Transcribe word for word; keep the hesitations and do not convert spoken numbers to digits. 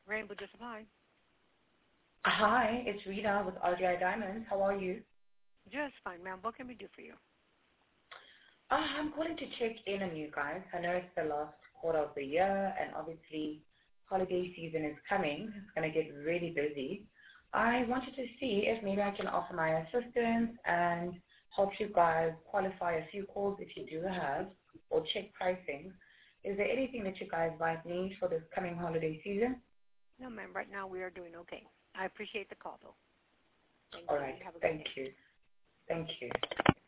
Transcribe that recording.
Rainbow Just Fine. Hi, it's Rita with R D I Diamonds. How are you? Just fine, ma'am. What can we do for you? Uh, I'm calling to check in on you guys. I know it's the last quarter of the year, and obviously holiday season is coming. It's going to get really busy. I wanted to see if maybe I can offer my assistance and help you guys qualify a few calls if you do have, or check pricing. Is there anything that you guys might need for this coming holiday season? No, ma'am. Right now we are doing okay. I appreciate the call, though. Thank All you. right. Have a good Thank day. you. Thank you.